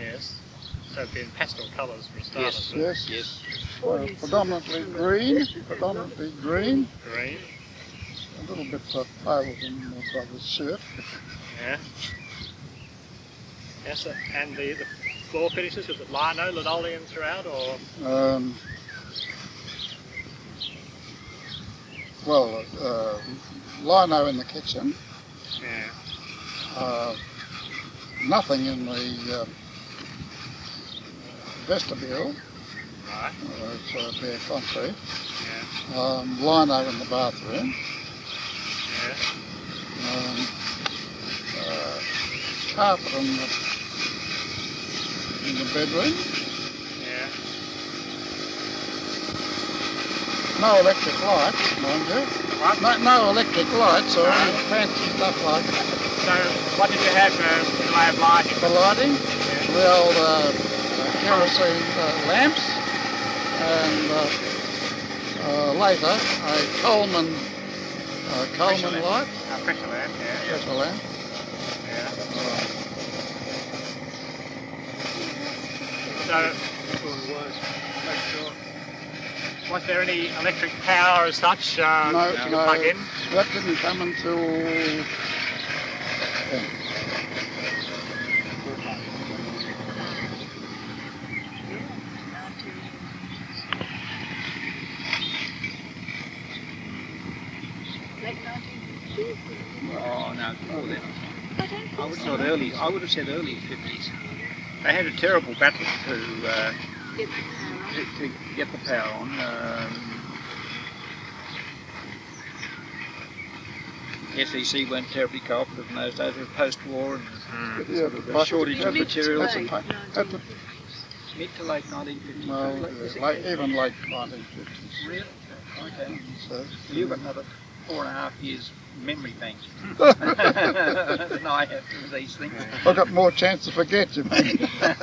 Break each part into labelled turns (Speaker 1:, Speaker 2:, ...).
Speaker 1: Yes. So it'd be in pastel colours for starters.
Speaker 2: Yes. Predominantly green. Green. A little bit paler than my brother's shirt.
Speaker 1: Yeah. Yes, and the floor finishes, was it lino, linoleum throughout, or?
Speaker 2: Lino in the kitchen.
Speaker 1: Yeah.
Speaker 2: Nothing in the vestibule.
Speaker 1: Right.
Speaker 2: It's bare concrete.
Speaker 1: Yeah.
Speaker 2: Lino in the bathroom.
Speaker 1: Yeah.
Speaker 2: Carpet in the bedroom.
Speaker 1: Yeah.
Speaker 2: No electric lights, mind you.
Speaker 1: What?
Speaker 2: No electric lights or any fancy stuff like that.
Speaker 1: So, what did you have in the way of lighting?
Speaker 2: For lighting,
Speaker 1: Yeah.
Speaker 2: the old kerosene lamps, and later a Coleman light.
Speaker 1: Pressure lamp, yeah.
Speaker 2: Pressure lamp.
Speaker 1: Yeah. So, was there any electric power as such
Speaker 2: No,
Speaker 1: you could plug in?
Speaker 2: That didn't come until.
Speaker 3: Oh no, before then. I would have said early 50s.
Speaker 1: They had a terrible battle
Speaker 3: to get the power on. SEC weren't terribly cooperative in those days. It was post-war and a shortage of materials. Mid to late 1950s.
Speaker 2: No, even late 1950s.
Speaker 3: Really? Okay. So you've got another 4.5 years memory bank than I have with these things.
Speaker 2: I've got more chance to forget, you mean.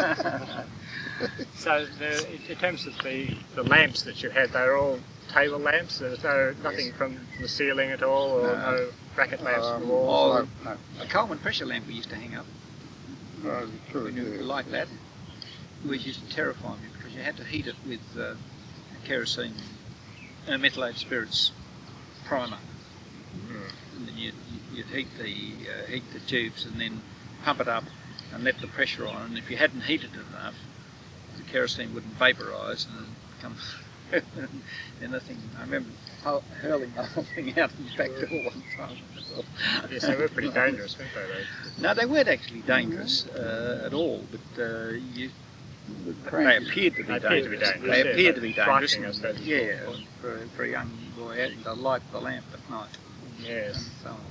Speaker 1: So in terms of the lamps that you had, they were all table lamps? There was nothing from the ceiling at all, or no bracket lamps on the walls?
Speaker 2: No.
Speaker 3: A Coleman pressure lamp we used to hang up.
Speaker 2: No, true.
Speaker 3: Like that. Which used to terrify me because you had to heat it with kerosene, methylated spirits primer. And then you'd heat the tubes and then pump it up and let the pressure on. And if you hadn't heated it enough, the kerosene wouldn't vaporise and come. And the thing, I remember hurling the whole thing out in the back door one time.
Speaker 1: Yes, they were pretty dangerous, weren't they?
Speaker 3: No, they weren't actually dangerous at all, but they appeared to be dangerous. They appeared to be dangerous. Yeah, for a young boy having to light the lamp at night.
Speaker 1: Yes.
Speaker 3: So on.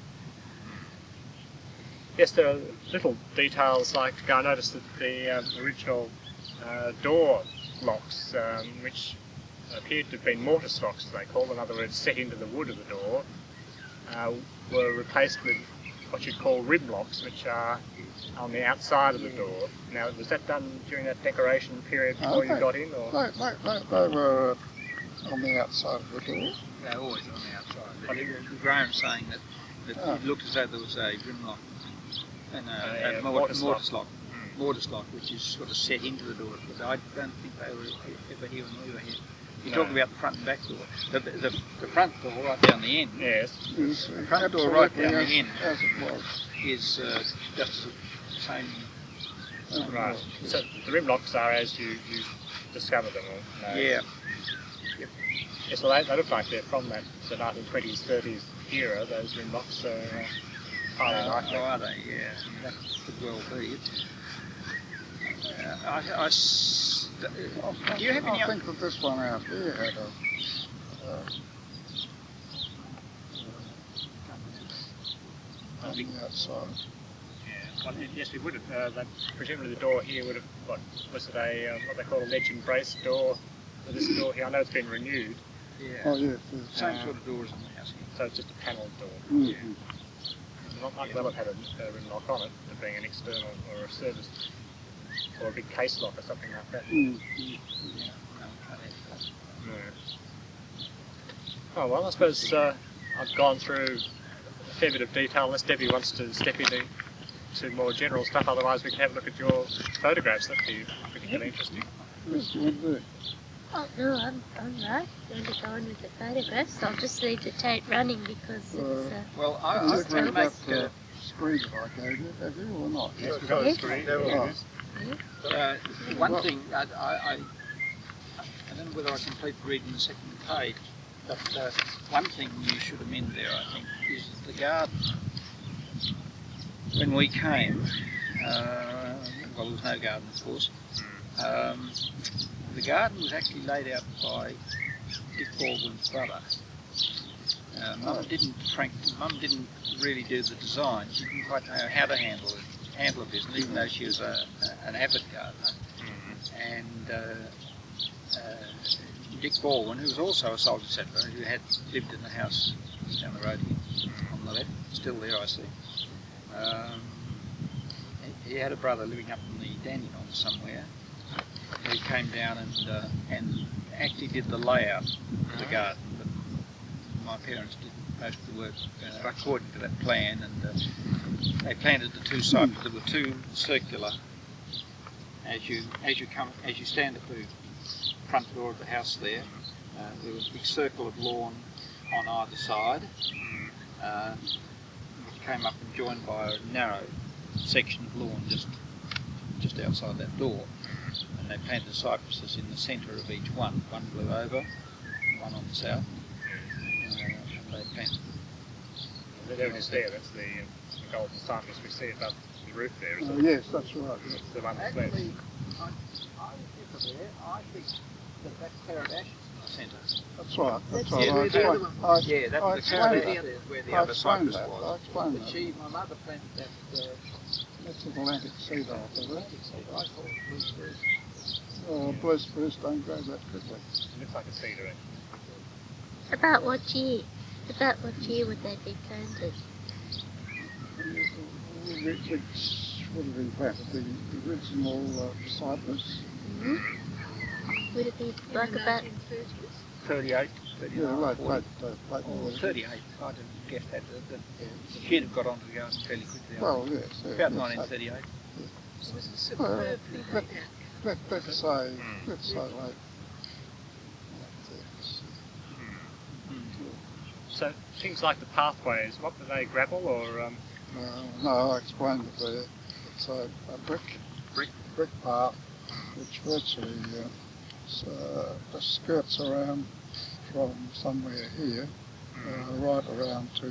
Speaker 1: Yes, there are little details like I noticed that the original door locks, which appeared to have been mortise locks, as they call, in other words, set into the wood of the door, were replaced with what you'd call rib locks, which are on the outside of the door. Now, was that done during that decoration period before you got in, or?
Speaker 2: They were on the outside of the door.
Speaker 3: They're always on the outside. But Graham's saying that it looked as though there was a rim lock and a mortise lock. Mortise lock, which is sort of set into the door, but I don't think they were ever here when we were here. You're talking about the front and back door. The front door right down the end.
Speaker 1: Yes.
Speaker 3: The front door right down the end
Speaker 2: as it was.
Speaker 3: Is just the same.
Speaker 1: Right. So the rim locks are as you discover them. Or, no?
Speaker 3: Yeah.
Speaker 1: Yep. Yes, well, they look like they're from that the 1920s, 30s era. Those rim locks are highly likely.
Speaker 3: Oh, are they? Yeah. That could well be. Do you have any?
Speaker 2: I think that this one out here had on the outside.
Speaker 1: Yeah. Well, yes, we would have. Presumably the door here would have. What was it? What they call a ledge and brace door. This door here, I know it's been renewed.
Speaker 3: Yeah.
Speaker 2: Oh yeah.
Speaker 3: Same sort of doors in the house here.
Speaker 1: So it's just a panelled door.
Speaker 2: Mm-hmm.
Speaker 1: Yeah. Not like well have had a rim lock on it, but being an external or a service. Or a big case lock or something like that. Oh well, I suppose I've gone through a fair bit of detail unless Debbie wants to step in to to more general stuff. Otherwise, we can have a look at your photographs. That'd be particularly interesting.
Speaker 2: Yes, you would do.
Speaker 4: Oh no, I'm right. Going to go on with the photographs. I'll just leave the tape running because it's.
Speaker 3: Well,
Speaker 2: Have
Speaker 3: I
Speaker 2: you
Speaker 3: was going to make
Speaker 2: got screen that I gave you, have you, or not?
Speaker 1: Yes, we've got a
Speaker 4: Yes.
Speaker 1: screen.
Speaker 2: Oh.
Speaker 1: There it is.
Speaker 3: one thing. I don't know whether I complete reading the second page, but one thing you should amend there, I think, is the garden. When we came, well, there was no garden, of course. The garden was actually laid out by Dick Baldwin's brother. Mum didn't really do the design. She didn't quite know how to handle a business, even though she was an avid gardener. And Dick Baldwin, who was also a soldier settler, who had lived in the house down the road here, on the left, still there I see. He had a brother living up in the Dandenongs somewhere. He came down and actually did the layout of the garden, but my parents did most of the work according to that plan, and they planted the two cypress. There were two circular. As you stand at the front door of the house there was a big circle of lawn on either side, which came up and joined by a narrow section of lawn just outside that door. And they planted cypresses in the centre of each one. One blew over, one on the south. And they planted.
Speaker 1: There it is there. That's the golden cypress we see above the roof there, isn't it?
Speaker 2: Yes, that's right. Yes.
Speaker 1: It's the one that's left.
Speaker 3: Actually, I differ there. I think that's carrot ashes in the centre.
Speaker 2: That's right. That's
Speaker 4: That's
Speaker 2: right.
Speaker 3: it.
Speaker 2: I explained, I,
Speaker 3: Yeah, that's
Speaker 2: I
Speaker 3: the
Speaker 2: explained
Speaker 3: carrot
Speaker 2: that.
Speaker 3: ashes is where the
Speaker 2: I
Speaker 3: other
Speaker 2: explained
Speaker 3: cypress
Speaker 2: that.
Speaker 3: was.
Speaker 2: I explained
Speaker 3: But
Speaker 2: that.
Speaker 3: my mother planted that
Speaker 2: That's Atlantic cedar, I think.
Speaker 3: Atlantic cedar. I thought it was
Speaker 2: Blue spruce don't grow that quickly.
Speaker 1: It looks like a cedar, actually.
Speaker 4: About what year? About what year would they be planted?
Speaker 2: Which would have been planted? The original cypress.
Speaker 4: Would it be like about
Speaker 3: 38,
Speaker 2: Yeah,
Speaker 3: 39,
Speaker 2: late
Speaker 3: 40.
Speaker 2: 40.
Speaker 3: 38. I didn't guess that. She'd have got onto the garden fairly quickly.
Speaker 2: Well, yes.
Speaker 3: About
Speaker 2: yes,
Speaker 3: 1938.
Speaker 2: Let's say late.
Speaker 1: So things like the pathways, what were they, gravel or?
Speaker 2: No, I explained it there. It's a brick path which virtually just skirts around from somewhere here right around to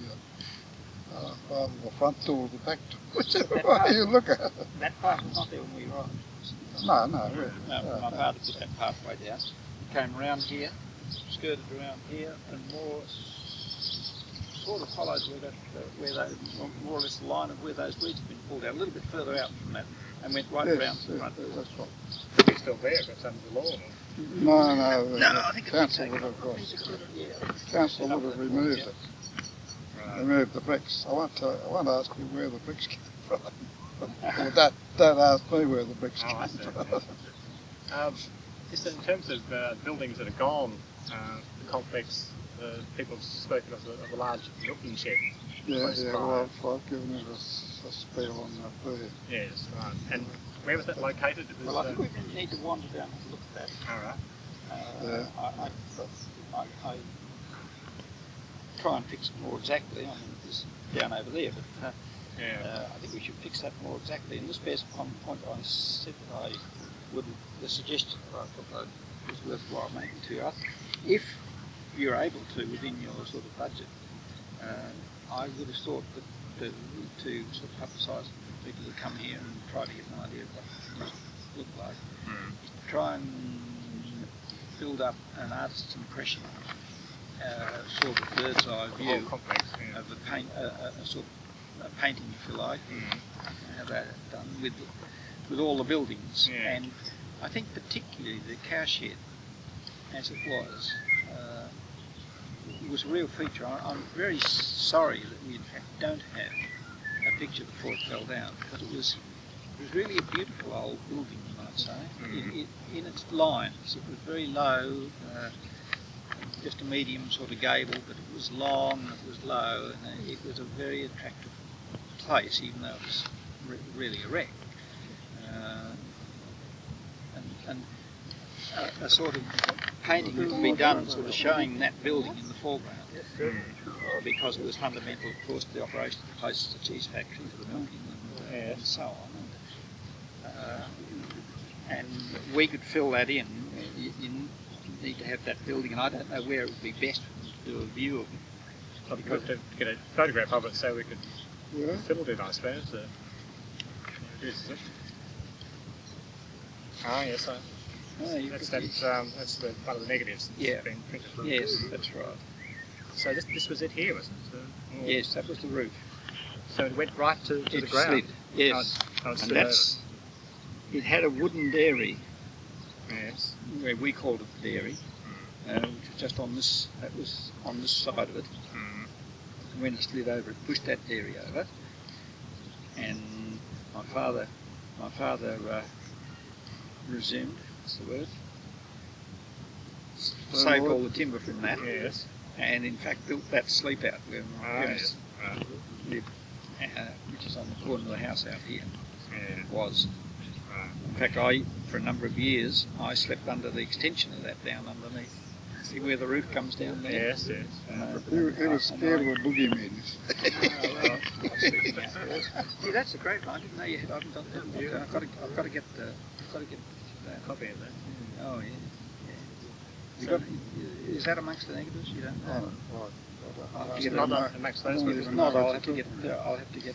Speaker 2: the front door, the back door, whichever way you look at it.
Speaker 3: That path was not there when we arrived.
Speaker 2: No.
Speaker 3: My father put that pathway down. It came around here, skirted around here, and more sort of followed where those, more or less the line of where those weeds had been pulled out, a little bit further out from that, and went right around to the front.
Speaker 2: That's right.
Speaker 1: Could be still there if it's under the lawn.
Speaker 2: No,
Speaker 3: No, I think
Speaker 2: the council would have council would have removed it. Removed the bricks. I won't ask you where the bricks came from. Or don't ask me where the bricks
Speaker 1: Oh, I
Speaker 2: came
Speaker 1: see.
Speaker 2: from.
Speaker 1: Just in terms of buildings that are gone, the complex, people have spoken of the large milking shed.
Speaker 2: Yeah,
Speaker 1: Close by.
Speaker 2: well, I've given it a spell on that there.
Speaker 1: Yes, right. And where was that located? It was,
Speaker 3: Well, I think we need to wander down and look at that.
Speaker 1: all right.
Speaker 2: Yeah.
Speaker 3: I try and fix it more exactly. I mean, it's down over there, but
Speaker 1: Yeah.
Speaker 3: I think we should fix that more exactly. And this bears upon the point I said that I would, the suggestion that I thought was worthwhile making to you. If you're able to, within your sort of budget, I would have thought that to sort of publicise people who come here and try to get an idea of what it must look like, try and build up an artist's impression, sort of bird's eye
Speaker 1: The whole
Speaker 3: view
Speaker 1: complex. Yeah.
Speaker 3: of the paint, a sort of a painting, if you like, have that done with all the buildings.
Speaker 1: Yeah.
Speaker 3: And I think particularly the cowshed, as it was a real feature. I'm very sorry that we in fact don't have a picture before it fell down, because it was really a beautiful old building, you might say. In its lines, it was very low, just a medium sort of gable, but it was long, it was low, and it was a very attractive place, even though it was really erect. And a sort of painting could be done sort of showing that building in the foreground, because it was fundamental, of course, to the operation of the place, the cheese factory, to the milking, and so on. And we could fill that in. You need to have that building, and I don't know where it would be best to do a view of it.
Speaker 1: Probably good to get a photograph of it so we could
Speaker 2: Yeah.
Speaker 1: fill it, I suppose. Is it? Ah, yes, that's the one of the negatives that's
Speaker 3: Yeah.
Speaker 1: been printed.
Speaker 3: Yes, that's right.
Speaker 1: So this was it here, wasn't it?
Speaker 3: Yes, that was the roof.
Speaker 1: So it went right to the
Speaker 3: It
Speaker 1: ground.
Speaker 3: slid. Yes,
Speaker 1: Oh, it
Speaker 3: and
Speaker 1: slid
Speaker 3: that's. It had a wooden dairy,
Speaker 1: over. Yes.
Speaker 3: where we called it the dairy, which was just on this. That was on this side of it.
Speaker 1: Mm.
Speaker 3: When it slid over, it pushed that dairy over, and my father resumed. What's the word? Saved all the timber from that,
Speaker 1: Yes.
Speaker 3: and in fact built that sleep out where my
Speaker 1: Ah,
Speaker 3: parents
Speaker 1: yes. Right.
Speaker 3: lived, which is on the corner of the house out here.
Speaker 1: Yeah.
Speaker 3: Was.
Speaker 1: Right.
Speaker 3: In fact, for a number of years, I slept under the extension of that down underneath. See where the roof comes down there?
Speaker 1: Yes, yes.
Speaker 2: He was scared of a boogeyman.
Speaker 3: See, that's a great one. I didn't know you had. I haven't done that. I've got to get that.
Speaker 1: Copy of that.
Speaker 3: Oh yeah. So, is that amongst the negatives? You don't know. I'll have to get
Speaker 1: Not
Speaker 3: it.
Speaker 1: that amongst those
Speaker 3: If
Speaker 1: ones.
Speaker 3: it's not, I'll have to get. I'll have to get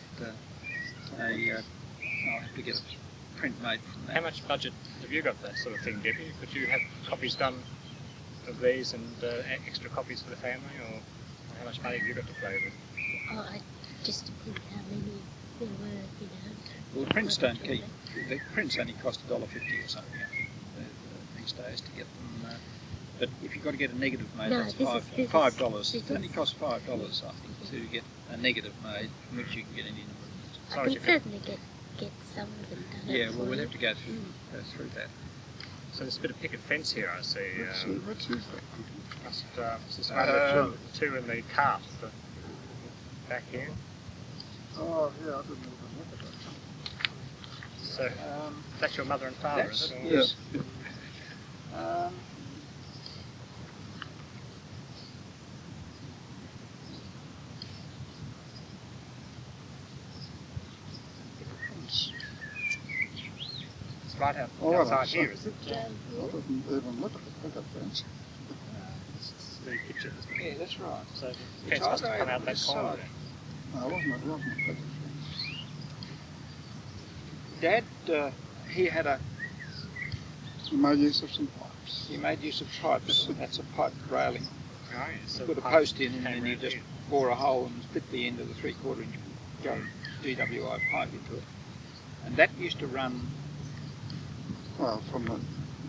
Speaker 3: a print made from that.
Speaker 1: How much budget have you got for that sort of thing, Debbie? Could you have copies done of these and extra copies for the family, or how much money have you got to play with?
Speaker 4: Oh, I just depends how many there were, you know.
Speaker 3: Well, the prints don't keep. The prints only cost $1.50 or something, I think, these days to get them. But if you've got to get a negative made,
Speaker 4: No,
Speaker 3: that's
Speaker 4: this is-
Speaker 3: $5.
Speaker 4: this
Speaker 3: It only
Speaker 4: is-
Speaker 3: costs $5, I think, to get a negative made, which you can get any number of.
Speaker 4: I
Speaker 1: Sorry,
Speaker 4: can certainly get some of them done.
Speaker 3: Yeah,
Speaker 4: for
Speaker 3: well, we'll
Speaker 4: you.
Speaker 3: have to go through that.
Speaker 1: So there's a bit of picket fence here, I see.
Speaker 2: What's his
Speaker 1: This is one of the two in the cart back here.
Speaker 2: Oh, yeah, I didn't even look at that.
Speaker 1: So that's your mother and father, is it? Or-
Speaker 3: Yes.
Speaker 1: It's right
Speaker 2: Oh,
Speaker 1: outside
Speaker 2: right,
Speaker 1: here, is it?
Speaker 2: I didn't even look at the picket fence.
Speaker 1: It's the picture.
Speaker 3: Yeah, that's right.
Speaker 1: So the
Speaker 3: It's
Speaker 1: fence must have
Speaker 3: either
Speaker 1: come out
Speaker 3: over
Speaker 1: that
Speaker 3: this
Speaker 1: corner.
Speaker 3: side.
Speaker 2: No, it wasn't a picket fence.
Speaker 3: Dad, he had
Speaker 2: He made use of some pipes.
Speaker 3: he made use of pipes. That's a pipe railing.
Speaker 1: Oh, yes. So
Speaker 3: Put a
Speaker 1: the
Speaker 3: post in, and
Speaker 1: came
Speaker 3: then you
Speaker 1: round
Speaker 3: just
Speaker 1: here.
Speaker 3: bore a hole and split the end of the 3/4 inch DWI pipe into it. And that used to run,
Speaker 2: Well, from the,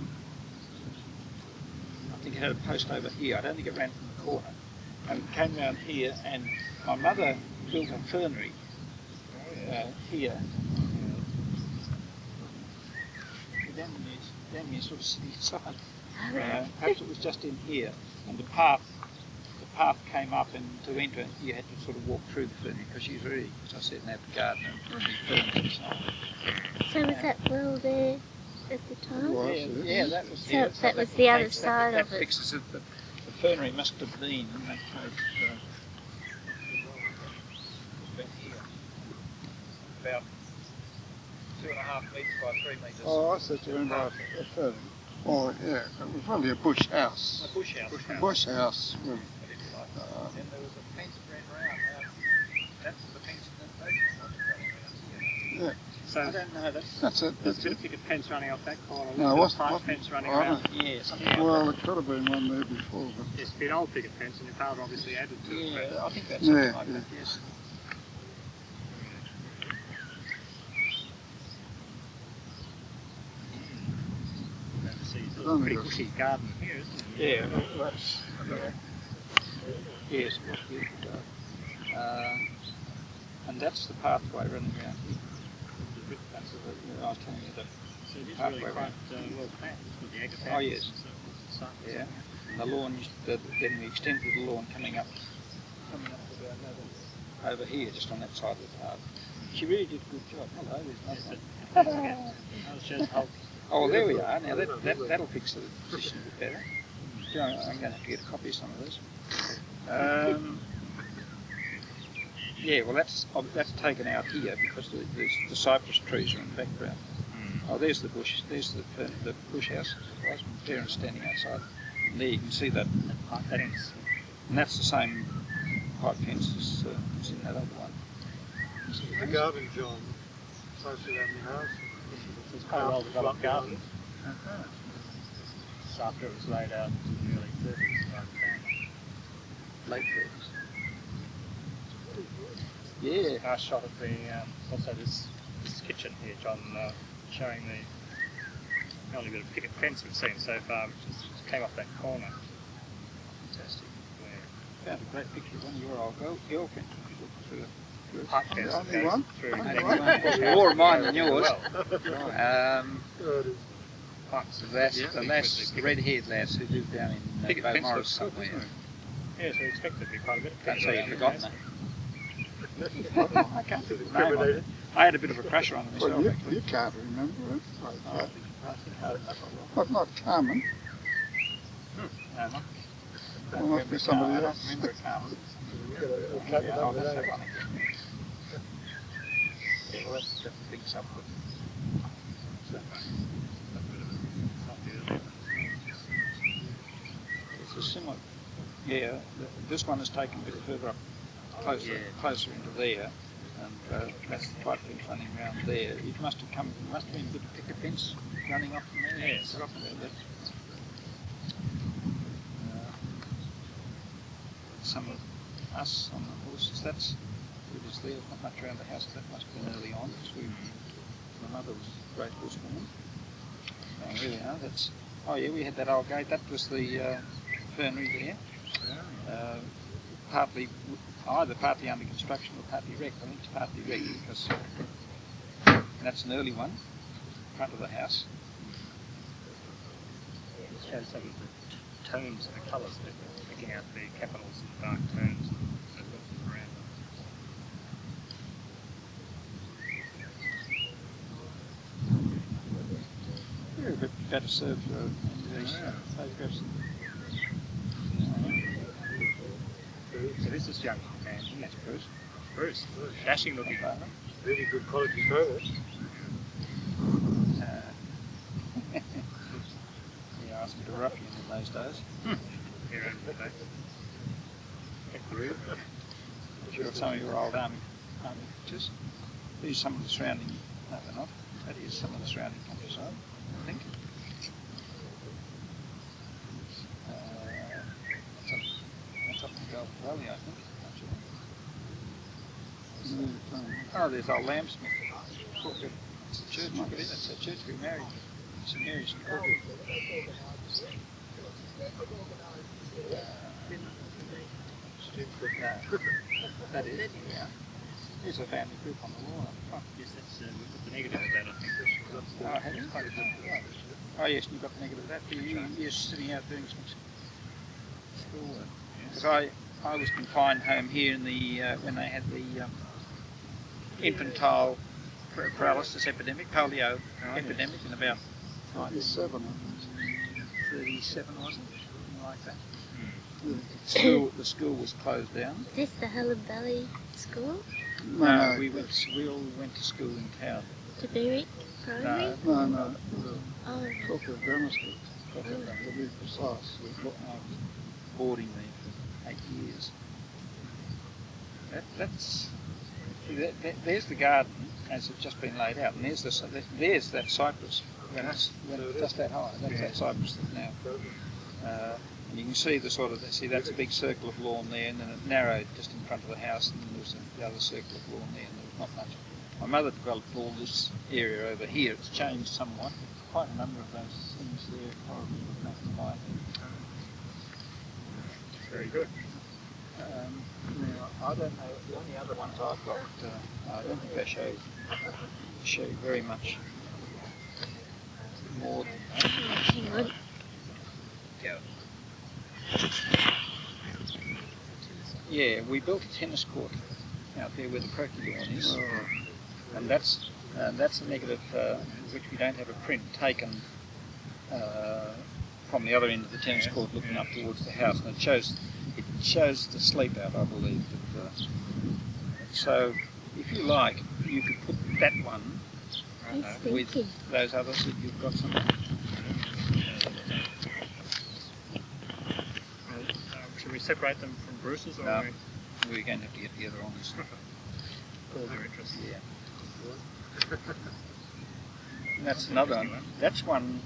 Speaker 3: I think it had a post over here. I don't think it ran from the corner. And it came round here, and my mother built a fernery here. Down near sort of city side. Perhaps it was just in here, and the path came up, and to enter you had to sort of walk through the fernery because she's really, as I said, an avid gardener and ferns and so on.
Speaker 4: So was that well there at the time?
Speaker 2: Well,
Speaker 3: Yeah, that was
Speaker 4: So that was the other side
Speaker 3: that
Speaker 4: of it.
Speaker 3: fixes it. The fernery must have been in that case, here, about 2.5 metres by 3 metres.
Speaker 2: oh, I said you went by a ferry. Oh, yeah, it was really a bush house.
Speaker 3: A bush house.
Speaker 2: A bush house. With,
Speaker 3: And there was a fence ran round. That's the fence that
Speaker 2: yeah,
Speaker 1: So
Speaker 3: I don't know.
Speaker 2: that's it.
Speaker 1: there's a picket fence running off that corner.
Speaker 2: No,
Speaker 1: there's
Speaker 2: what's-
Speaker 1: a pipe
Speaker 2: what-
Speaker 1: fence running
Speaker 2: I
Speaker 1: around.
Speaker 3: Yeah, something like
Speaker 2: Well, it could have been one there before, but
Speaker 1: Yes, it'd be an old picket fence, and your father obviously added to it.
Speaker 3: that. Yeah, I think that's
Speaker 2: Yeah,
Speaker 3: something like
Speaker 2: yeah.
Speaker 3: that. Yes.
Speaker 1: It's a pretty bushy garden here, isn't it?
Speaker 3: Yeah, that's. Yes, it was beautiful. And that's the pathway running around here. That's the, I was telling you that.
Speaker 1: So it is
Speaker 3: Halfway
Speaker 1: really
Speaker 3: round.
Speaker 1: quite well planned with the agriculture.
Speaker 3: Oh, yes.
Speaker 1: and so on.
Speaker 3: Yeah. And the lawn then we extended the lawn coming up to about over here, just on that side of the path. She really did a good job. Hello, there's
Speaker 1: Yes,
Speaker 3: another one.
Speaker 1: I was just holding.
Speaker 3: Oh, well, there we are. Now that'll fix the position a bit better. You know, I'm going to have to get a copy of some of this. Yeah, well, that's taken out here because the cypress trees are in the background. Oh, there's the bush. There's the bush house. My parents standing outside. And there you can see that pipe fence, and that's the same pipe fence as in that other one.
Speaker 5: The garden, John, close to around the house.
Speaker 1: It's quite a well-developed garden. Just after it was laid out in the early 30s by the family.
Speaker 3: Late 30s. Yeah.
Speaker 1: Nice shot of the also this kitchen here, John, showing the only bit of picket fence we've seen so far, which just came off that corner.
Speaker 3: Fantastic.
Speaker 1: Where
Speaker 3: Found a great picture of one of your old girlfriends through
Speaker 1: the pipe fence
Speaker 2: Only
Speaker 1: goes
Speaker 2: one?
Speaker 1: through.
Speaker 2: Only
Speaker 3: more of mine than yours.
Speaker 1: Well, pipes
Speaker 3: The lass, the red-haired lass who lived down in
Speaker 1: picket fence
Speaker 3: Beaumaris
Speaker 1: looks good,
Speaker 3: somewhere.
Speaker 1: doesn't it? Yes, we expected to be quite a bit of
Speaker 3: Can't
Speaker 1: picket
Speaker 3: say
Speaker 1: around
Speaker 3: you've
Speaker 1: the
Speaker 3: forgotten
Speaker 1: house.
Speaker 3: that. I can't think of the name of it. I had a bit of a crush on her myself,
Speaker 2: Well,
Speaker 3: actually.
Speaker 2: you can't remember it. Like
Speaker 3: Oh,
Speaker 2: that.
Speaker 3: I think I don't know.
Speaker 2: But not Carmen.
Speaker 3: No, not.
Speaker 2: Well, must be somebody
Speaker 3: I don't
Speaker 2: else.
Speaker 3: remember Carmen.
Speaker 5: We'll cut it
Speaker 3: Yeah,
Speaker 5: up
Speaker 3: I'll
Speaker 5: with
Speaker 3: have
Speaker 5: that.
Speaker 3: that one again. Yeah, well, that's the big supplement. It's a similar. Yeah, this one is taken a bit further up, closer into there, and that's the pipe fence running around there. It must have been a bit of picket fence running up from there.
Speaker 1: Yes.
Speaker 3: Forgotten about that. Some of us on the horses, that's it was there, not much around the house, that must have been early on, because my mother was a great horsewoman. And here we are, oh yeah, we had that old gate, that was the fernery there. Either partly under construction or partly wrecked. I think it's partly wrecked because that's an early one, front of the house.
Speaker 1: It shows some of the tones and the colours of it, picking out the capitals and dark tones and so forth around them.
Speaker 3: Yeah, but better served these photographs.
Speaker 1: So this is young man,
Speaker 3: That's Bruce.
Speaker 1: Bruce, dashing looking.
Speaker 5: Really good quality photos.
Speaker 3: Yeah, I was a bit of a ruffian in those days.
Speaker 1: Here in the day.
Speaker 3: You've got some of your old army pictures. These are some of the surrounding, no they're not, that is some of the surrounding countryside, I think. That's up in Gulf Valley, I think. Oh, there's old Lambsmith. It's a church, look at it, it's a church we married. St Mary's in Cornwall. No, that is, yeah. There's a family group on the wall. Oh,
Speaker 1: Yes, that's, we put the negative of that, I think.
Speaker 3: oh, have you? Oh, yes, you've got the negative of that. You're sitting out doing some school work. Because I was confined home here in the when they had the infantile paralysis epidemic, polio epidemic in about
Speaker 2: 97.
Speaker 3: 37, was it? Something like that.
Speaker 2: Yeah.
Speaker 3: The school was closed down.
Speaker 4: Is this the Helen Valley School?
Speaker 2: No,
Speaker 3: we all went to school in town.
Speaker 4: To Berwick Primary?
Speaker 2: no.
Speaker 4: Oh,
Speaker 2: Corporate Grammar School, to be precise.
Speaker 3: I was boarding there for 8 years. There's the garden as it's just been laid out, and there's that cypress. When it's just that high, that's that cypress that's now. And you can see that's a big circle of lawn there, and then it narrowed just in front of the house, and then there's the other circle of lawn there, and there was not much. My mother developed all this area over here. It's changed somewhat. Quite a number of those things there probably would make to my head.
Speaker 1: Very good.
Speaker 3: Now, I don't know, the only other ones I've got, I don't think they show very much more than that.
Speaker 4: hang on.
Speaker 3: Yeah, we built a tennis court out there where the croquet lawn is. and that's a negative which we don't have a print taken from the other end of the tennis court, looking up towards the house, and it shows the sleep out, I believe. But, so, if you like, you could put that one with those others that you've got somewhere.
Speaker 1: Should we separate them from Bruce's? Or
Speaker 3: No. We're going to have to get together on this.
Speaker 1: Their interest?
Speaker 3: Yeah. And that's another one. That's one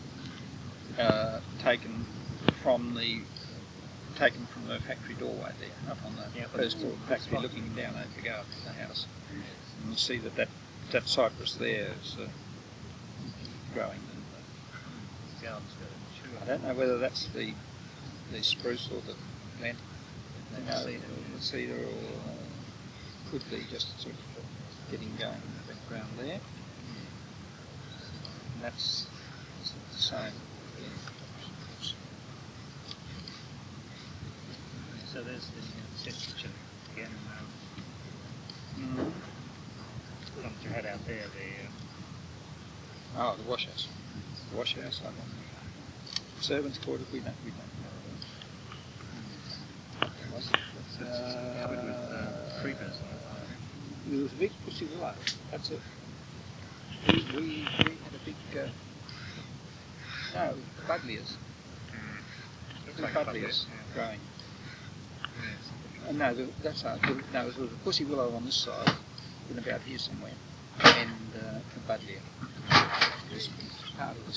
Speaker 3: taken from the factory doorway there, up on the first floor of the factory, looking down over the garden of the house. And you'll see that cypress there is growing. And, I don't know whether that's the spruce or the plant, the cedar, or could be just sort of getting going in the background there. And that's the same.
Speaker 1: So there's the test kitchen again. What you had out there,
Speaker 3: The wash house. The wash house. Servants' quarters, we don't know.
Speaker 1: covered with creepers.
Speaker 3: There was a big pussy willow. That's it. We had a big buddleias.
Speaker 1: Looks
Speaker 3: Big
Speaker 1: like
Speaker 3: buddleias growing. No, that's no. There was a pussy willow on this side, and about here somewhere, and a buddleia. This part of the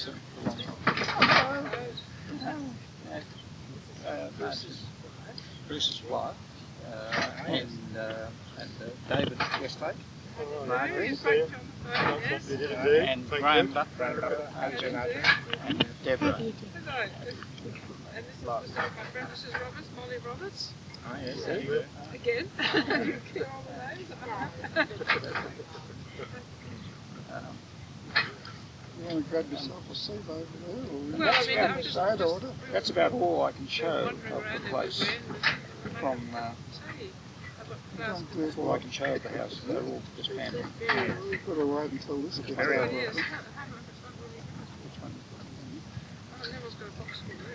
Speaker 3: Bruce's wife, and David Westlake, Margaret, and Graham Butler, and Deborah.
Speaker 6: And this is my friend Mrs. Roberts, Molly Roberts.
Speaker 3: Oh, yes,
Speaker 6: Again. Clear all the names.
Speaker 2: You want to grab yourself a seat over there?
Speaker 6: Well, I mean, I'm just
Speaker 2: order.
Speaker 3: That's about all I can show of the place from. That's all I can show of the house. They're all just family.
Speaker 2: We've got to wait until this gets
Speaker 6: Very
Speaker 2: over.
Speaker 6: good, yes.
Speaker 3: Which one?
Speaker 6: Neville's got a box for you.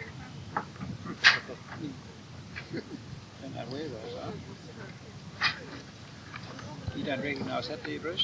Speaker 3: Don't know where those are. You don't recognise that, do you, Bruce?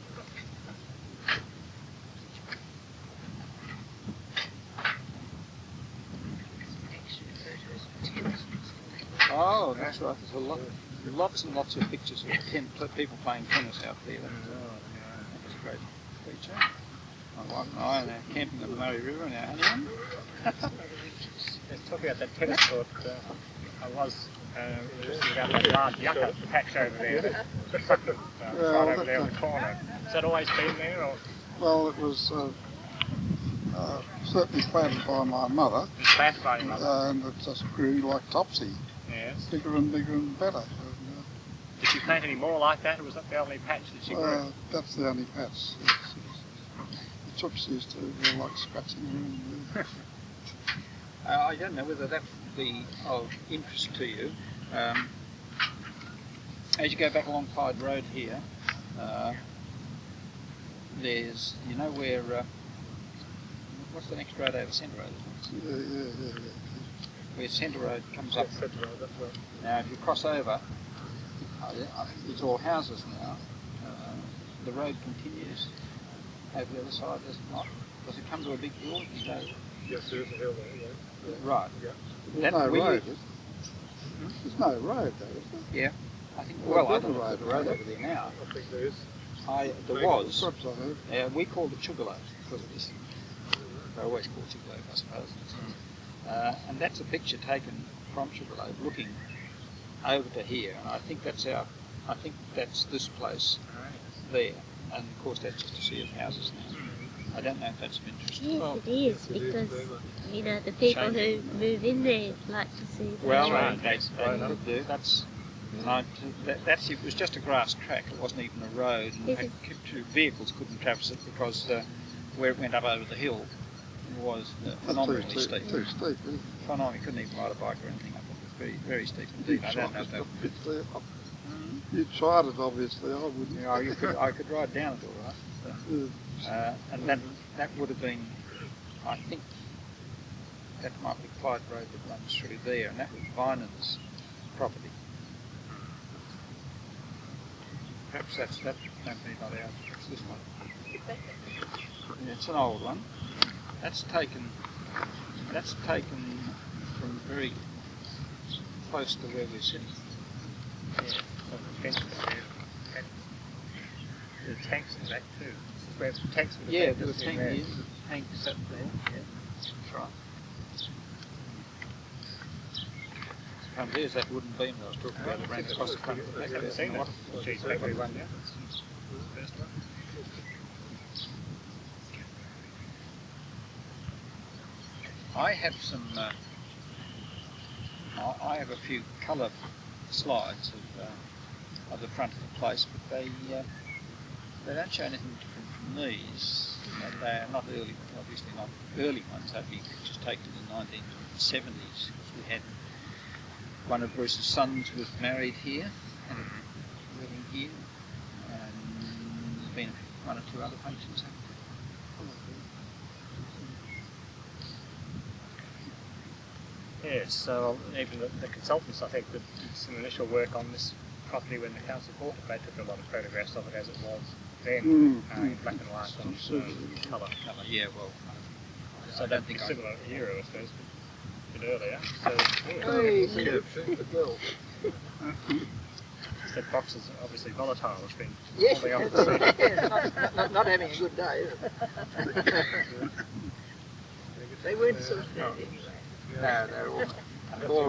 Speaker 3: Oh, that's right. There's lots and lots of pictures of people playing tennis out there. That was a great feature. My wife and I are camping on the Murray River in our honeymoon.
Speaker 1: Talking about that tennis court, I was interested about that large yucca patch over there, right over there in the corner. Has that always been there, or
Speaker 2: Well, it was certainly planted by my mother,
Speaker 1: was it planted by your mother?
Speaker 2: and it just grew like topsy,
Speaker 1: Yes.
Speaker 2: bigger and bigger and better.
Speaker 1: Did she plant any more like that, or was that the only patch that she grew?
Speaker 2: That's the only patch. The chooks used to like scratching around.
Speaker 3: I don't know whether that would be of interest to you. As you go back along Clyde Road here, there's, you know where, what's the next road over? Centre Road, isn't it?
Speaker 2: Yeah.
Speaker 3: Where Centre Road comes up.
Speaker 5: That's right.
Speaker 3: Now, if you cross over, it's all houses now. The road continues over the other side, does it not? Does it come to a big hill? You go,
Speaker 5: Yes, there is a hill there, yeah.
Speaker 3: right.
Speaker 2: There's no
Speaker 3: we-
Speaker 2: road. There's no road though, is there?
Speaker 3: Yeah. I think,
Speaker 2: Well,
Speaker 3: well, I
Speaker 2: there's
Speaker 3: don't
Speaker 2: a
Speaker 3: know if there's a road over there now.
Speaker 5: I think there is.
Speaker 3: There was.
Speaker 2: Perhaps I have.
Speaker 3: We called it Sugarloaf because of this. They're always called Sugarloaf, I suppose. And that's a picture taken from Sugarloaf, looking over to here, and I think that's this place there, and of course that's just a sea of houses now. I don't know if that's of interest.
Speaker 4: Yes, it is, because, you know, the people who move in there like to see the
Speaker 3: Well,
Speaker 4: road.
Speaker 3: they could do. It was just a grass track. It wasn't even a road. And in fact, vehicles couldn't traverse it because where it went up over the hill was phenomenally steep.
Speaker 2: Too steep, isn't it?
Speaker 3: Phenomenally, couldn't even ride a bike or anything up it. It was very, very steep indeed. I don't know if they
Speaker 2: Bit there. You tried it, obviously. I wouldn't.
Speaker 3: You know, I could ride down it all right.
Speaker 2: Yeah.
Speaker 3: And that would have been, I think, that might be Clyde Road that runs through there, and that was Vinan's property. Perhaps that's that. No, not ours. It's this one. Yeah, it's an old one. That's taken from very close to where we're sitting.
Speaker 1: Yeah, so the fence is there. And the tanks in the back too. This is where the tanks would have
Speaker 3: Yeah,
Speaker 1: been
Speaker 3: there were
Speaker 1: just in there.
Speaker 3: tanks up there. Yeah, that's right. The front there's that wooden beam that I was talking about that ran across the front of the
Speaker 1: I
Speaker 3: back.
Speaker 1: haven't seen
Speaker 3: there.
Speaker 1: that cheese factory one yet. That's the first one.
Speaker 3: I have some. I have a few colour slides of the front of the place, but they don't show anything different from these. They are not early, obviously not early ones. They'd be pictures taken in the 1970s. We had one of Bruce's sons was married here, and living here, and there's been one or two other functions.
Speaker 1: Yes, so even the consultants, I think, that did some initial work on this property when the council bought it, they took a lot of photographs of it as it was then, in black and white and colour.
Speaker 3: Yeah, well,
Speaker 1: So
Speaker 3: I don't think I.
Speaker 1: similar era, I suppose, but a bit earlier. So,
Speaker 5: Hey, shoot the girl.
Speaker 1: that box is obviously volatile. It's been
Speaker 3: Yes,
Speaker 1: holding up at the sea.
Speaker 3: not having a good day, is it?
Speaker 6: They weren't so bad anyway.
Speaker 3: No, they're all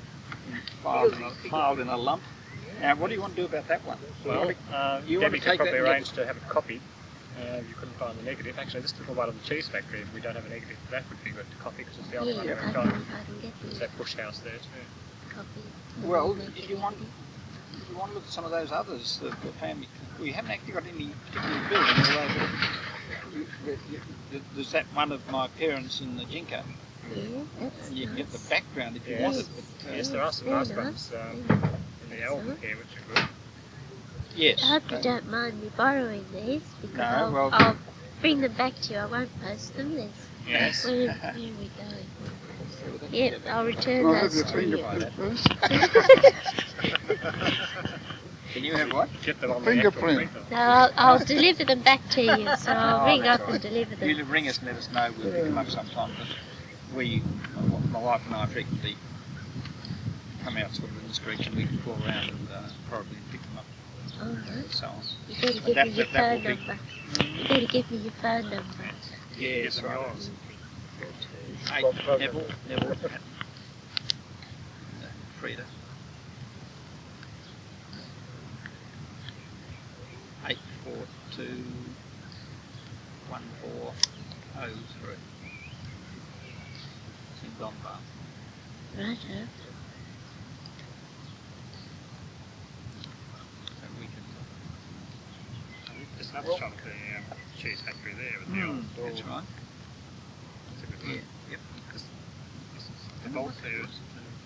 Speaker 3: piled in a lump. Now, what do you want to do about that one?
Speaker 1: Well,
Speaker 3: you want
Speaker 1: Debbie
Speaker 3: to
Speaker 1: could
Speaker 3: take
Speaker 1: probably
Speaker 3: that
Speaker 1: arrange to have it copied. You couldn't find the negative. Actually, this little one of the cheese factory, if we don't have a negative, that would be good to copy because it's the only one
Speaker 4: Yeah,
Speaker 1: we've
Speaker 4: I
Speaker 1: got.
Speaker 4: can get
Speaker 1: There's
Speaker 4: the
Speaker 1: that bush house there too.
Speaker 4: copy.
Speaker 3: Well, if you want to look at some of those others, the family, we haven't actually got any particular building, although there's that one of my parents in the Jinka,
Speaker 4: Yeah, that's
Speaker 3: and you can get the
Speaker 4: nice.
Speaker 3: background if you
Speaker 1: Yes.
Speaker 3: wanted.
Speaker 1: Yes, there are some
Speaker 4: Very
Speaker 1: nice
Speaker 4: nice.
Speaker 1: ones in the album here, which are good.
Speaker 3: Yes.
Speaker 4: I hope you don't mind me borrowing these because
Speaker 3: No,
Speaker 4: I'll bring them back to you. I won't post them. There's,
Speaker 1: Yes.
Speaker 4: where are we going? Yep, I'll return
Speaker 2: Can I have
Speaker 4: those
Speaker 2: your
Speaker 4: to you.
Speaker 2: fingerprint first?
Speaker 3: Can you have what?
Speaker 1: Get them on
Speaker 2: Fingerprint.
Speaker 1: the actual printer.
Speaker 4: No, I'll deliver them back to you. So I'll
Speaker 3: Oh,
Speaker 4: ring
Speaker 3: that's
Speaker 4: up
Speaker 3: all
Speaker 4: and deliver them.
Speaker 3: You ring us and let us know. We'll pick them up sometime. But my wife and I frequently come out sort of in the streets and we can call around and probably pick them up
Speaker 4: All right.
Speaker 3: and so on.
Speaker 4: You better
Speaker 3: But
Speaker 4: give
Speaker 3: that-
Speaker 4: me your
Speaker 3: that will
Speaker 4: phone
Speaker 3: be-
Speaker 4: number. You better give me your phone number.
Speaker 3: Yeah,
Speaker 1: Get them yours.
Speaker 3: Hey, Neville, Frida. 8421403. It's in Donbar.
Speaker 4: Righto.
Speaker 3: So we can.
Speaker 1: There's another shot of the cheese factory there with the old door.
Speaker 3: That's right.
Speaker 1: That's a good
Speaker 3: Yeah.
Speaker 1: one.
Speaker 3: Yep.
Speaker 1: This is the bolt there is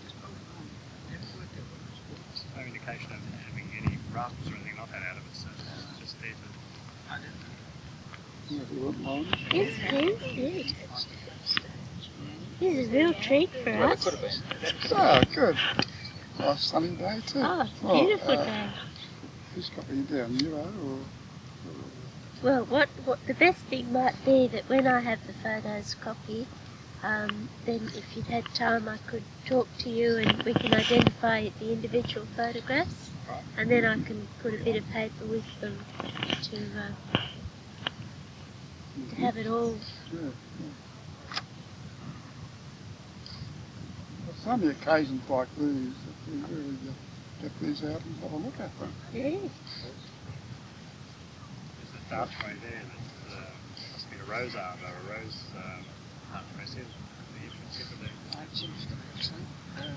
Speaker 1: no indication of having any rafters or anything like that out of it, so it's just there to...
Speaker 3: I didn't know.
Speaker 2: If you wouldn't mind.
Speaker 4: Yes, please. Yes. This is a real treat for
Speaker 3: Well, it
Speaker 4: us.
Speaker 3: could have been.
Speaker 2: Oh, good. Nice sunny day too.
Speaker 4: Oh, it's a beautiful day.
Speaker 2: Who's got me down here, or?
Speaker 4: Well, what the best thing might be that when I have the photos copied, then if you'd had time, I could talk to you and we can identify the individual photographs,
Speaker 3: Right.
Speaker 4: and then I can put a bit of paper with them to have it all.
Speaker 2: Yeah. It's only occasions like these that you really get these out and have a look at them.
Speaker 4: Yeah.
Speaker 1: There's a archway there that must be a rose arbor, a rose archway. See the entrance here to the...
Speaker 3: That's interesting, actually.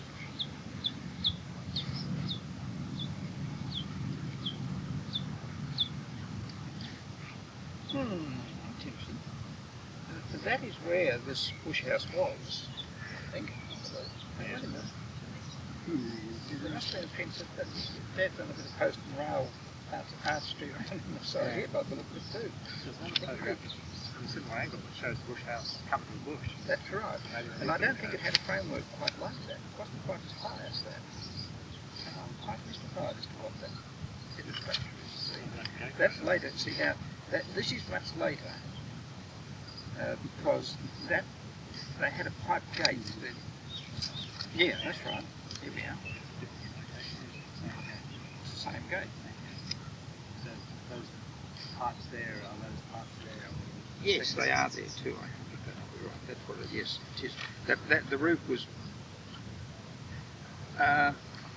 Speaker 3: Interesting. That is where this bush house was, I think.
Speaker 1: Yeah.
Speaker 3: There must have been a fence that Dad's done a bit of post and rail out to Art Street on the side here by the look of it too.
Speaker 1: There's one photograph from a similar angle that shows the bush house covered in bush.
Speaker 3: That's right. And I don't think it had a framework quite like that. It wasn't quite as high as that. And I'm quite mystified as to what that illustration is. See, that's later. See now, this is much later because that they had a pipe gate. Yeah, that's right. Here we are. It's the same gate.
Speaker 1: So those pipes there are those pipes there.
Speaker 3: Yes, they are there too. I think that right. That's what it is. It is. That the roof was. I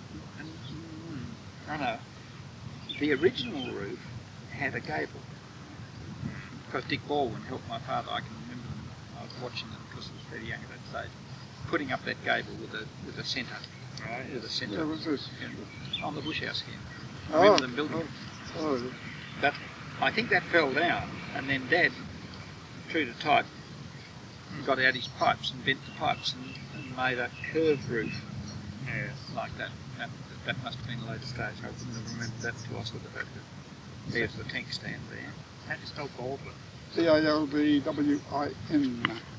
Speaker 3: know. The original roof had a gable because Dick Baldwin helped my father. I can remember them. I was watching them because I was very young at that stage. Putting up that gable with a centre.
Speaker 1: Right.
Speaker 3: With a centre.
Speaker 2: Yeah, what's this?
Speaker 3: On the bush house here. I
Speaker 2: Oh,
Speaker 3: remember them building it.
Speaker 2: Oh, yeah.
Speaker 3: But I think that fell down, and then Dad, true to type, got out his pipes and bent the pipes and made a curved roof
Speaker 1: Yes.
Speaker 3: like that. That must have been a later stage. I wouldn't have remembered that until I saw the photo. There's the tank stand there.
Speaker 1: How do you spell Baldwin?
Speaker 2: Baldwin.